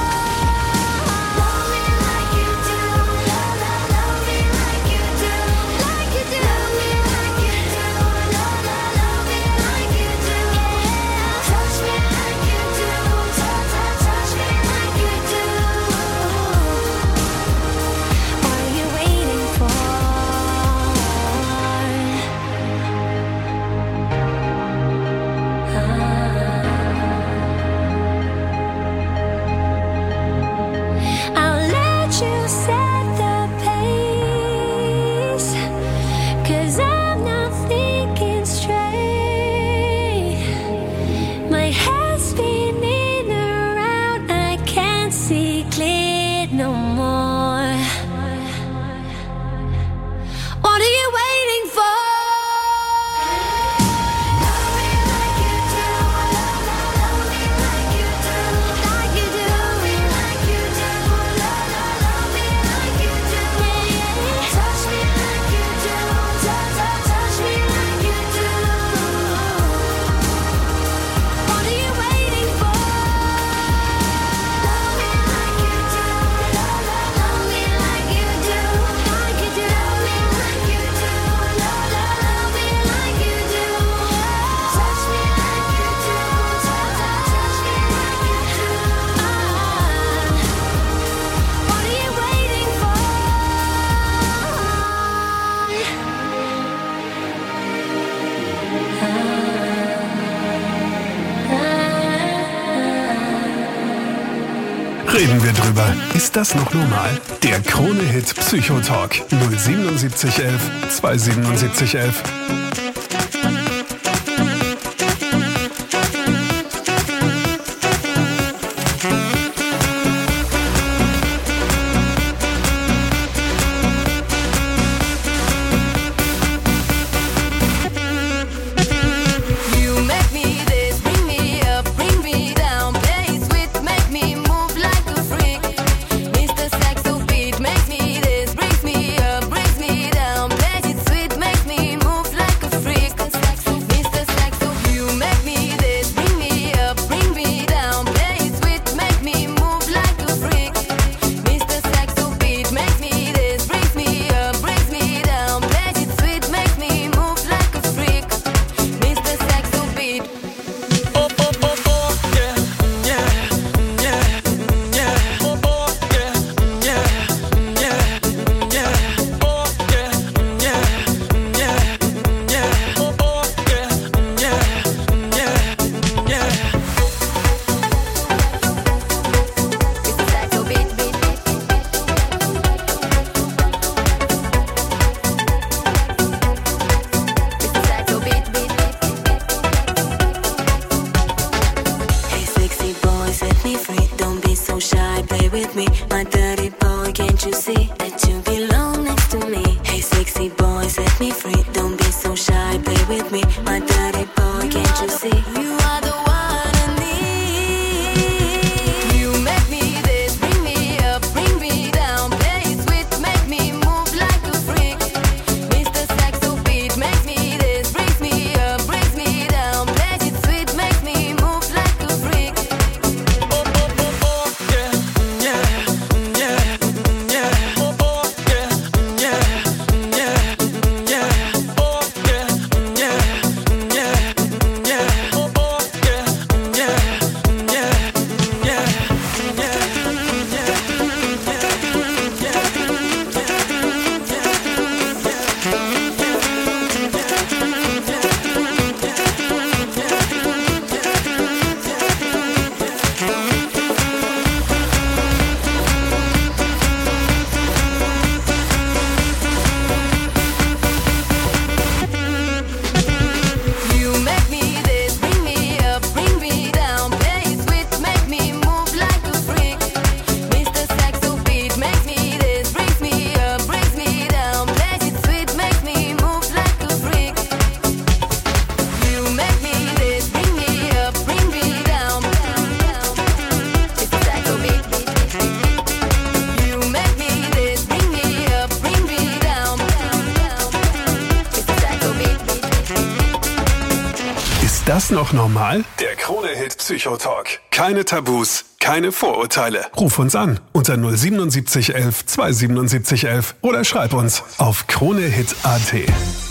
Love me like you do, love, love, love me like you do, like you do. Love me like you do, love, love, love me like you do. Touch me like you do, touch, touch, touch me like you do. What are you waiting for? I'll let you set the pace, 'cause I'm not thinking straight. My head's spinning around, I can't see clear no more. What are you waiting for? Love me like you do, love, love, love me like you do, like you do. Love me like you do, love, love, love me like you do. Touch me like you do, touch, touch, touch me like you do. What are you waiting for? Love me like you do, love, love, love me like you do, like you do. Love me like you do, love, love, love me like you do. Touch me like you do, touch, touch, touch me like you do. What are you waiting for? Reden wir drüber. Ist das noch normal? Der Krone-Hit Psychotalk null siebenundsiebzig elf zweihundertsiebenundsiebzig elf. You make me this, bring me up, bring me down, play sweet, make me move like a freak. Mister Saxo beat makes me this, brings me up, brings me down, play it sweet, makes me move like a freak. Mister Saxo, you make me this, bring me up, bring me down, play it sweet, make me move like a freak. Mister Saxo beat makes me this, brings me up, brings me down, play it sweet, makes me move like a freak. Mister Saxo beat. Oh, oh, oh, oh, yeah, yeah, yeah, yeah. Oh, oh, yeah, yeah, yeah, yeah. Oh, yeah, yeah, yeah, yeah. Oh, oh, yeah, yeah, yeah, yeah. Mister Saxo beat, beat, beat, beat, beat. Mister Saxo beat, beat, beat, beat, beat. Hey sexy boy, set me free. Don't be so shy, play with me. My dirty boy, can't you see that you belong next to me? Hey sexy boy, set me free. Don't be so shy, play with me. My dirty boy, can't you see? You are the one I need. You make me this, bring me up, bring me down, play it sweet, make me move like a freak. Mister Saxo beat makes me this, brings me up, brings me down, play it sweet, makes me move like a freak. Oh, oh, oh, oh, yeah, yeah, das noch normal? Der Krone-Hit Psychotalk. Keine Tabus, keine Vorurteile. Ruf uns an unter null siebenundsiebzig elf zweihundertsiebenundsiebzig elf oder schreib uns auf kronehit punkt a t.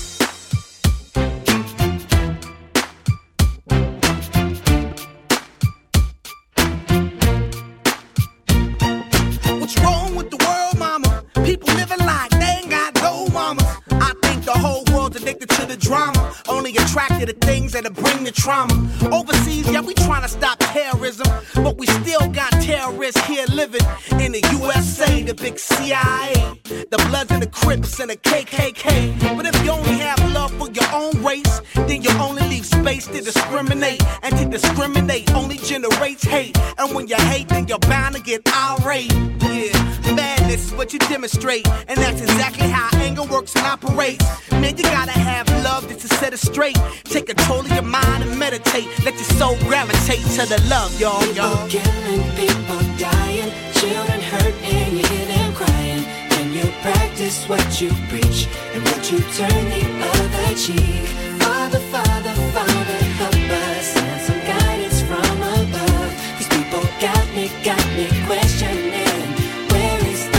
What's wrong with the world, mama? People living like they ain't got no mama. I think the whole world's addicted to the drama, only attracted to things that'll bring the trauma. Overseas, yeah, we trying to stop terrorism, but we still got terrorists here living in the U S A, the big C I A, the Bloods and the Crips and the K K K. But if you only have love for your own race, then you only leave space to discriminate, and to discriminate only generates hate. And when you hate, then you're bound to get irate. Yeah, madness is what you demonstrate, and that's exactly how anger works and operates. Man, you gotta have love just to set it straight. Take control of your mind and meditate. Let your soul gravitate to the love, y'all, y'all. People killing, people dying, children hurt and you hear them crying. When you practice what you preach, and would you turn the other cheek? Father, Father, Father, help us, send some guidance from above. These people got me, got me questioning. Where is the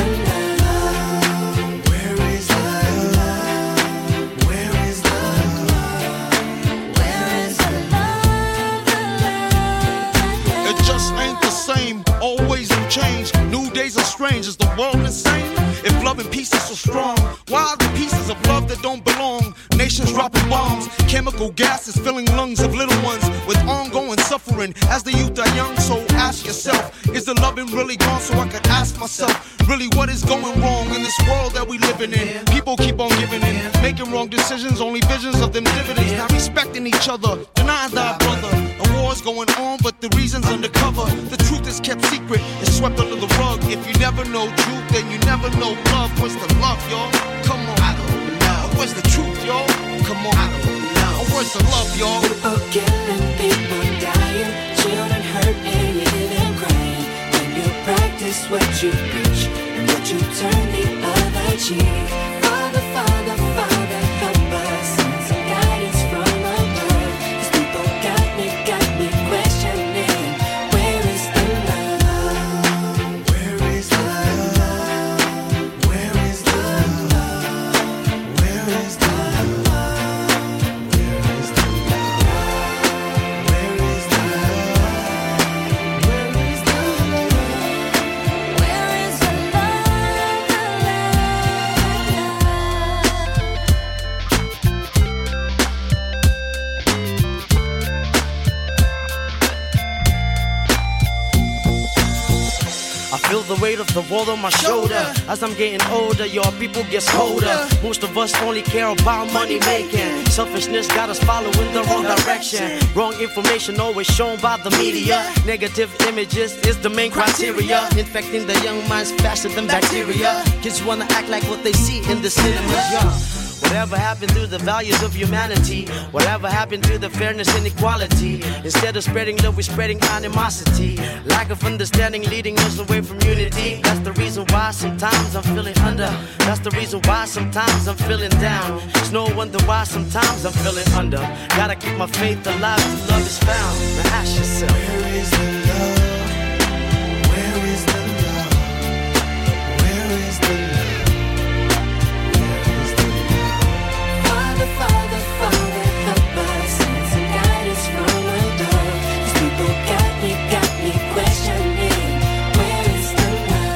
love? Where is the love? Where is the love? Where is the love? The love, the love? It just ain't the same, always in change. New days are strange, is the world insane? If love and peace is so strong, why are the pieces of love that don't belong? Nations dropping bombs, chemical gases filling lungs of little ones with ongoing suffering as the youth are young. So ask yourself, is the loving really gone? So I could ask myself, really what is going wrong in this world that we living in? People keep on giving in, making wrong decisions, only visions of them dividends. Not respecting each other, denying thy brother. A war's going on, but the reason's undercover. The truth is kept secret, it's swept under the rug. If you never know truth, then you never know love. Where's the love, y'all? Come on, I don't know. Where's the truth, y'all? Come on, I don't know. Where's the love, y'all? People killing, people dying, children hurt and you hear them crying. When you practice what you preach, and would you turn the other cheek? Father, Father, Father, help us, send some guidance from above. These people got me, got me questioning. Where is the love? Where is the love? Where is the love? Where is the love? Where is the love? Where is the love? Where is the love? Where is the I feel the weight of the world on my shoulder. As I'm getting older, your people get colder. Most of us only care about money making. Selfishness got us following the wrong direction. Wrong information always shown by the media. Negative images is the main criteria. Infecting the young minds faster than bacteria. Kids wanna act like what they see in the cinemas, yeah. Whatever happened to the values of humanity? Whatever happened to the fairness and equality? Instead of spreading love, we're spreading animosity. Lack of understanding leading us away from unity. That's the reason why sometimes I'm feeling under. That's the reason why sometimes I'm feeling down. It's no wonder why sometimes I'm feeling under. Gotta keep my faith alive till love is found. Now ask yourself, where is the love? Where is the love? Where is the love? Father, Father, Father, help us, send some guidance from above. These people got me, got me questioning. Where is the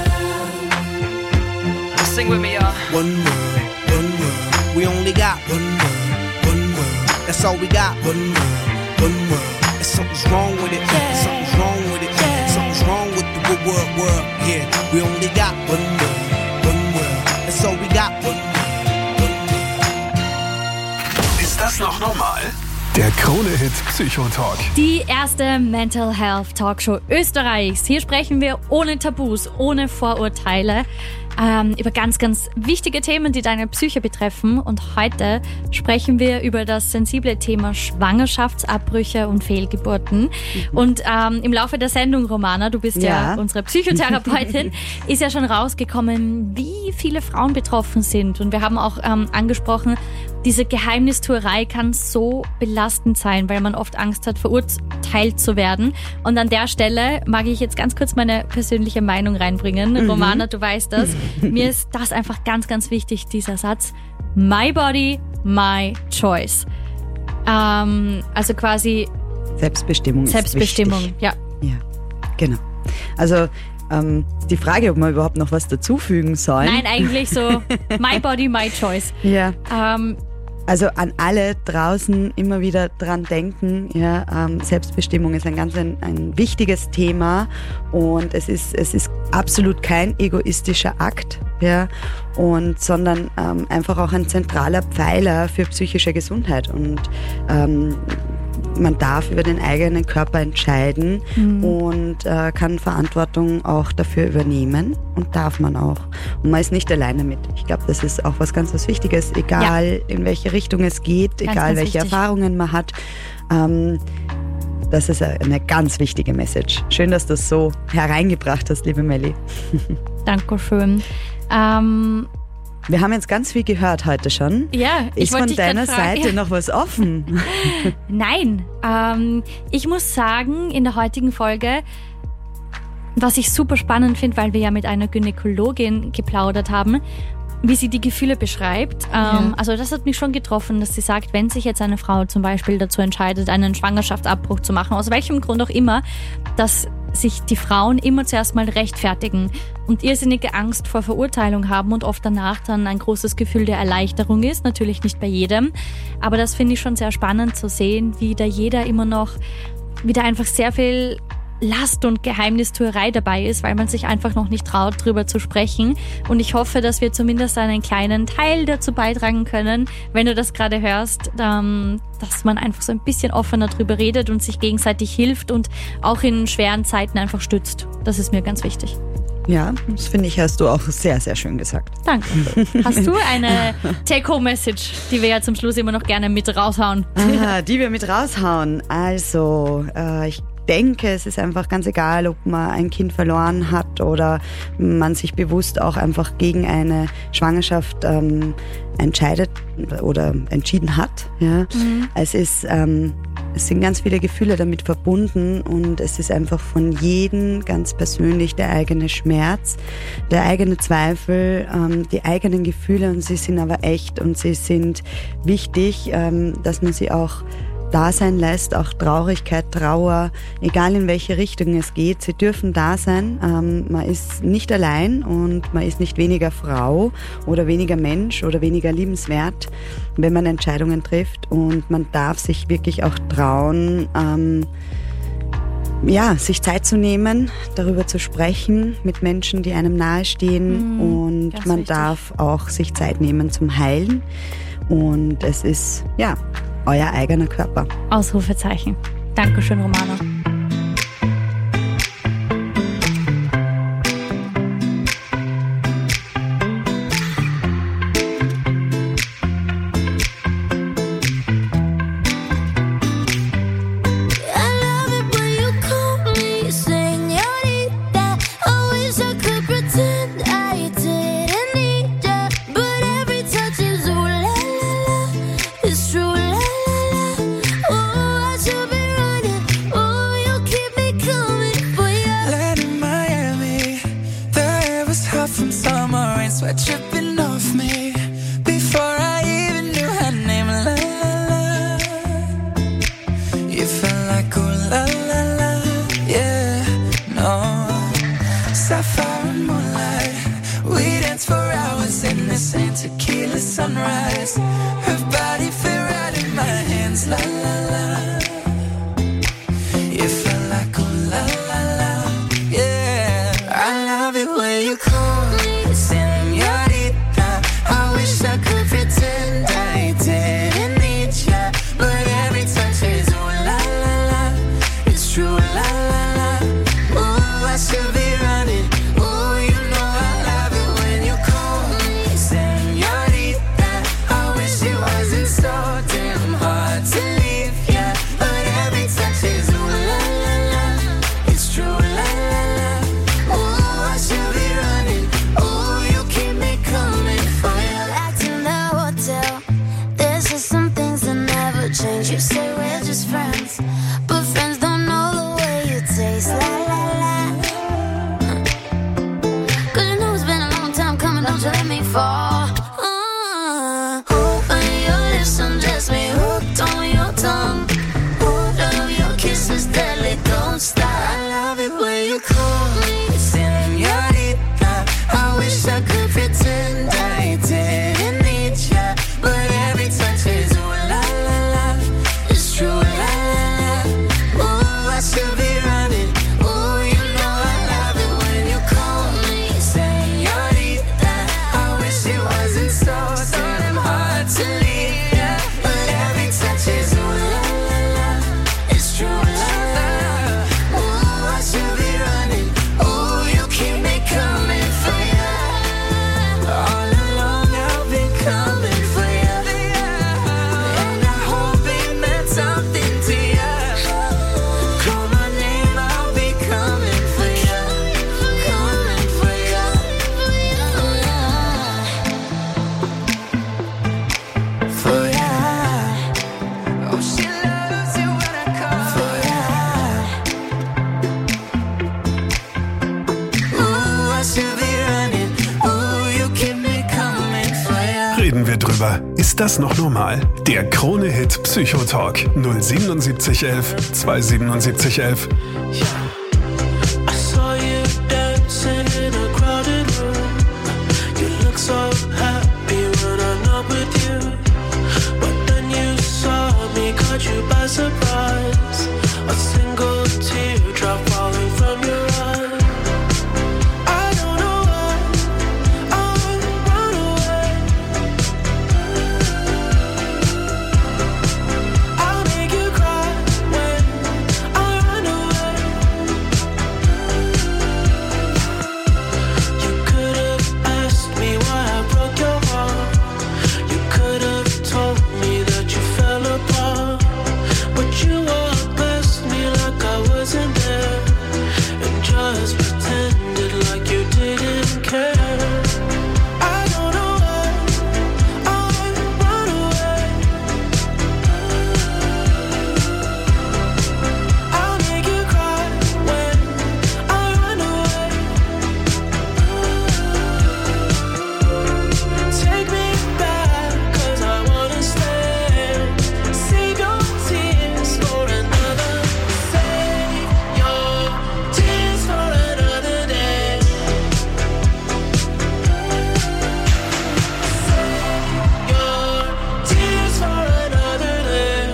love? Sing with me, y'all. One world, one world. We only got one world, one world. That's all we got. One world, one world. And something's wrong with it. Yeah. Something's wrong with it. Yeah. Something's wrong with the good world, world. Yeah, we only got one world, one world. That's all we got. One world. Ist das noch normal? Der Krone-Hit Psychotalk. Die erste Mental Health Talkshow Österreichs. Hier sprechen wir ohne Tabus, ohne Vorurteile ähm, über ganz, ganz wichtige Themen, die deine Psyche betreffen. Und heute sprechen wir über das sensible Thema Schwangerschaftsabbrüche und Fehlgeburten. Mhm. Und ähm, im Laufe der Sendung, Romana, du bist ja, ja unsere Psychotherapeutin, ist ja schon rausgekommen, wie wie viele Frauen betroffen sind. Und wir haben auch ähm, angesprochen, diese Geheimnistuerei kann so belastend sein, weil man oft Angst hat, verurteilt zu werden. Und an der Stelle mag ich jetzt ganz kurz meine persönliche Meinung reinbringen. Mhm. Romana, du weißt das. Mir ist das einfach ganz, ganz wichtig, dieser Satz. My body, my choice. Ähm, also quasi Selbstbestimmung ist Selbstbestimmung, wichtig. ja. Ja, genau. Also ähm, die Frage, ob wir überhaupt noch was dazufügen sollen. Nein, eigentlich so my body, my choice. Ja. Ähm, Also an alle draußen immer wieder dran denken, ja, ähm, Selbstbestimmung ist ein ganz ein, ein wichtiges Thema und es ist, es ist absolut kein egoistischer Akt, ja, und, sondern ähm, einfach auch ein zentraler Pfeiler für psychische Gesundheit und ähm, man darf über den eigenen Körper entscheiden mhm. und äh, kann Verantwortung auch dafür übernehmen und darf man auch. Und man ist nicht alleine mit. Ich glaube, das ist auch was ganz was Wichtiges, egal ja. in welche Richtung es geht, ganz, egal ganz welche wichtig. Erfahrungen man hat. Ähm, das ist eine ganz wichtige Message. Schön, dass du das so hereingebracht hast, liebe Melli. Dankeschön. Ähm Wir haben jetzt ganz viel gehört heute schon. Ja, ich Ist von deiner fragen, Seite ja. noch was offen? Nein, ähm, ich muss sagen, in der heutigen Folge, was ich super spannend finde, weil wir ja mit einer Gynäkologin geplaudert haben, wie sie die Gefühle beschreibt. Ähm, ja. Also das hat mich schon getroffen, dass sie sagt, wenn sich jetzt eine Frau zum Beispiel dazu entscheidet, einen Schwangerschaftsabbruch zu machen, aus welchem Grund auch immer, dass sich die Frauen immer zuerst mal rechtfertigen und irrsinnige Angst vor Verurteilung haben und oft danach dann ein großes Gefühl der Erleichterung ist. Natürlich nicht bei jedem, aber das finde ich schon sehr spannend zu sehen, wie da jeder immer noch wieder einfach sehr viel Last und Geheimnistuerei dabei ist, weil man sich einfach noch nicht traut, drüber zu sprechen. Und ich hoffe, dass wir zumindest einen kleinen Teil dazu beitragen können, wenn du das gerade hörst, dass man einfach so ein bisschen offener drüber redet und sich gegenseitig hilft und auch in schweren Zeiten einfach stützt. Das ist mir ganz wichtig. Ja, das finde ich, hast du auch sehr, sehr schön gesagt. Danke. Hast du eine Take-Home-Message, die wir ja zum Schluss immer noch gerne mit raushauen? Ah, die wir mit raushauen. Also, äh, ich denke, es ist einfach ganz egal, ob man ein Kind verloren hat oder man sich bewusst auch einfach gegen eine Schwangerschaft ähm, entscheidet oder entschieden hat. Ja. Mhm. Es ist, ähm, es sind ganz viele Gefühle damit verbunden und es ist einfach von jedem ganz persönlich der eigene Schmerz, der eigene Zweifel, ähm, die eigenen Gefühle und sie sind aber echt und sie sind wichtig, ähm, dass man sie auch da sein lässt, auch Traurigkeit, Trauer, egal in welche Richtung es geht, sie dürfen da sein. Ähm, man ist nicht allein und man ist nicht weniger Frau oder weniger Mensch oder weniger liebenswert, wenn man Entscheidungen trifft und man darf sich wirklich auch trauen, ähm, ja, sich Zeit zu nehmen, darüber zu sprechen mit Menschen, die einem nahestehen mhm, und man wichtig. Darf auch sich Zeit nehmen zum Heilen und es ist, ja, euer eigener Körper. Ausrufezeichen. Dankeschön, Romana. Tripping off me before I even knew her name. La la la, you felt like oh la la la, yeah, no. Sapphire and moonlight, we danced for hours in the same tequila sunrise. Her body fit right in my hands. La la la, you felt like oh la la la, yeah. I love it when you call me. I drüber. Ist das noch normal? Der Krone-Hit Psychotalk null siebenundsiebzig elf zweihundertsiebenundsiebzig elf. I saw you dancing in a crowded room. You look so happy when I'm not with you. But then you saw me, caught you by surprise. A single teardrop falling from your eye. I don't know why I run away. I'll make you cry when I run away. You could have asked me why I broke your heart. You could have told me that you fell apart. But you walked past me like I wasn't there, and just pretended like you didn't care. I don't know why I run away. I'll make you cry when I run away. Take me back, 'cause I wanna stay. Save your tears for another. Save your tears for another day. Save your tears for another day.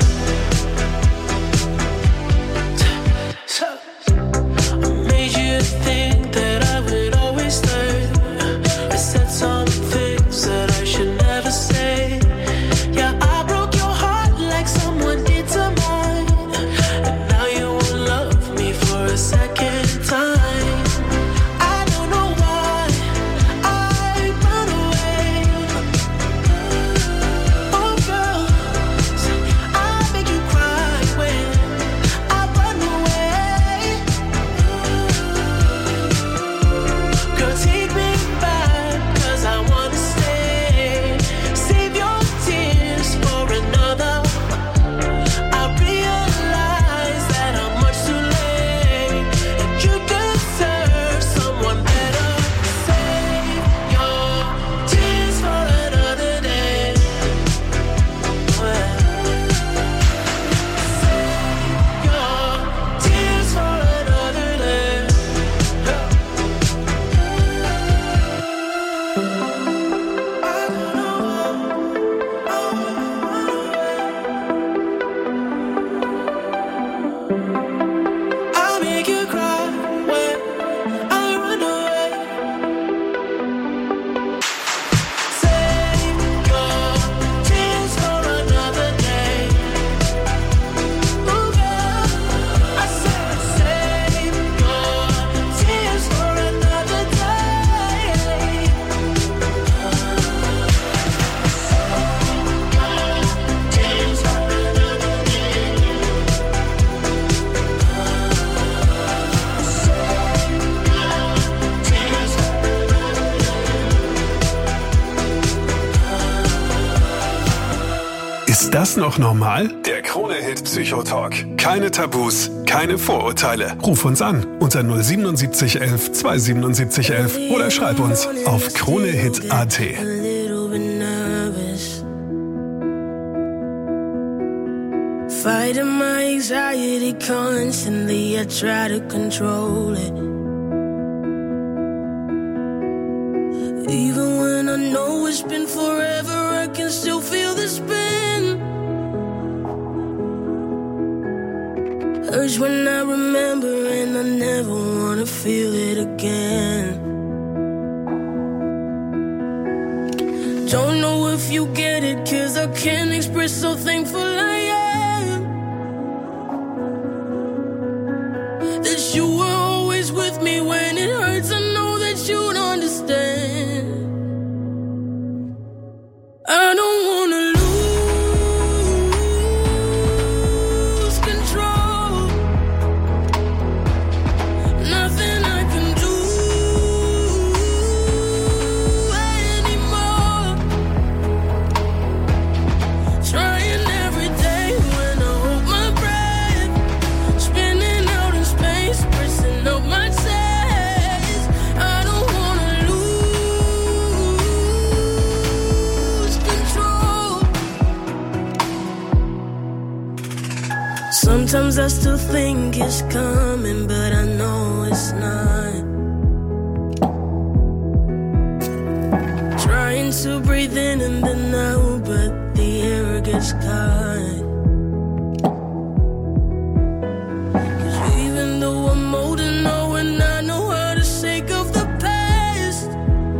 So I made you think that I would always stay. I said some things that I should never say. Yeah, I broke your heart like someone did to mine. And now you won't love me for a second time. I don't know why I run away. Oh girl, I make you cry when I run away. Girl, take me back, 'cause I wanna stay. Save your tears for another. I realize that I'm much too late, and you deserve someone better. Save your tears for another day. Save your tears for another day. I'll make you cry when I run away. Save your tears for another day. Oh girl, I said save your tears for another day. Tears for another day. Ist das noch normal? Der Krone-Hit Psychotalk. Keine Tabus, keine Vorurteile. Ruf uns an unter null siebenundsiebzig elf zweihundertsiebenundsiebzig elf oder schreib uns auf kronehit punkt at. A little bit nervous. Fighting my anxiety constantly, I try to control it. Even when I know it's been forever, I can still feel the spin. Hurts when I remember, and I never wanna feel it again. Don't know if you get it, 'cause I can't express how thankful I am that you were always with me when it hurts. I know that you'd understand. I don't wanna lose control. Nothing I can do anymore. Trying every day when I hold my breath, spinning out in space, pressing up my chest. Sometimes I still think it's coming, but I know it's not. Trying to breathe in and then out, but the air gets caught. 'Cause even though I'm old and know and I know how to shake off the past,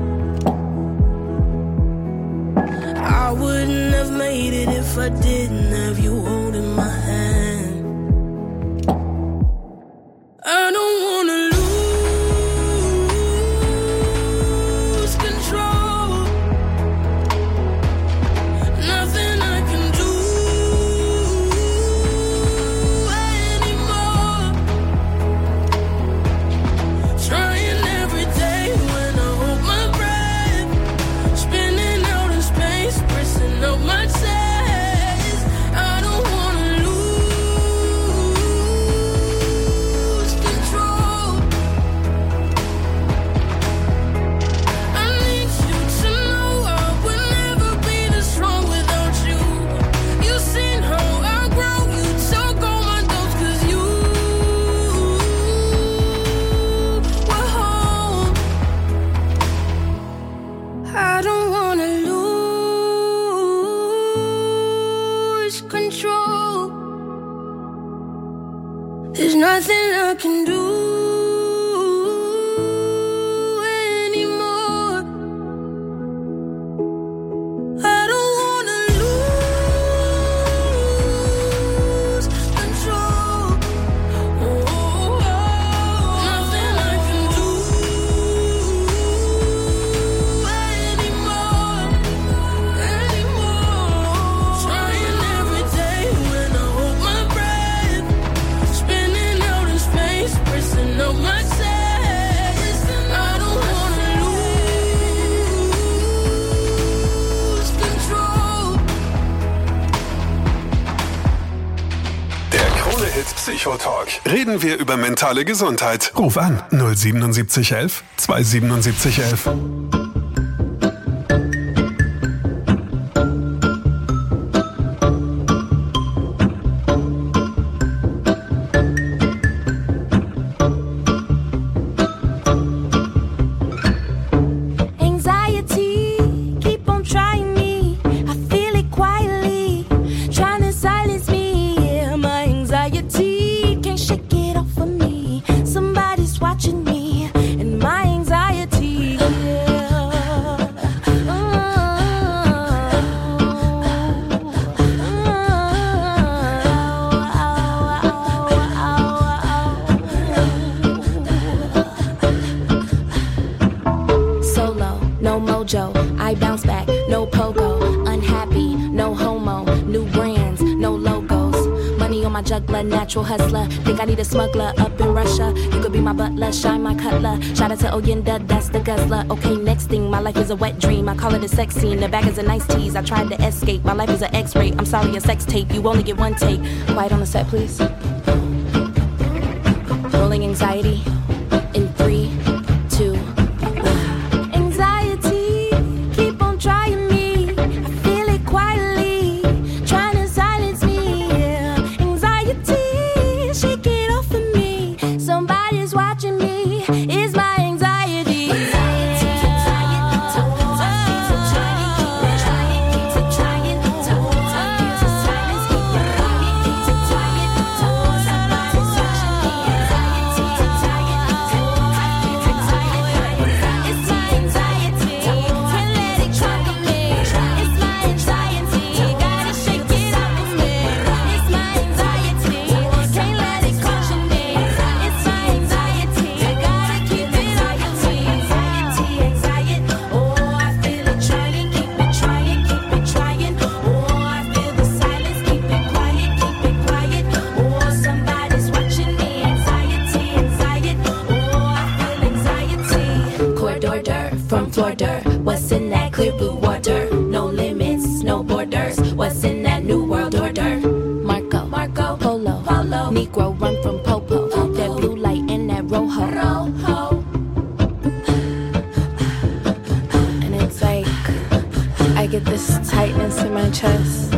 I wouldn't have made it if I didn't have you holding my hand. I don't wanna lose control. Nothing I can do anymore. Trying every day when I hold my breath, spinning out in space, pressing up my chest. I don't wanna lose control. I need you to know I would never be this strong without you. You've seen how I grow, you took all my doubts 'cause you were home. I don't wanna lose control. There's nothing I can do anymore. I don't wanna lose control. Oh, nothing I can do anymore. Anymore. Trying every day when I hold my breath, spinning out in space, pressing up my chest. I don't wanna lose control. Der Krone-Hit Psychotalk. Reden wir über mentale Gesundheit. Ruf an null siebenundsiebzig elf zweihundertsiebenundsiebzig elf. Anxiety, keep on trying me. I feel it quietly, trying to silence me. Yeah, my anxiety can't shake it off of me. Somebody's watching me, and my anxiety. Yeah. Solo, no mojo, I bounce back, no pogo. Unhappy, no homo, new brands, no logos. Money on my juggler, natural hustler. Think I need a smuggler up in Russia. You could be my butler, shine my cutler. Shout out to Oyenda, that's the guzzler. Okay, next thing, my life is a wet dream. I call it a sex scene, the back is a nice tease. I tried to escape, my life is an X-ray. I'm sorry, a sex tape, you only get one take. Quiet on the set, please. Rolling anxiety in three, two, one. Anxiety, keep on trying me. I feel it quietly, trying to silence me. Yeah. Anxiety, shake it off of me. Somebody's watching me. It's my anxiety. From Florida, what's in that clear blue water? No limits, no borders. What's in that new world order? Marco, Marco, Polo, Polo, Negro run from Popo. Popo. That blue light and that rojo. Rojo. And it's like I get this tightness in my chest.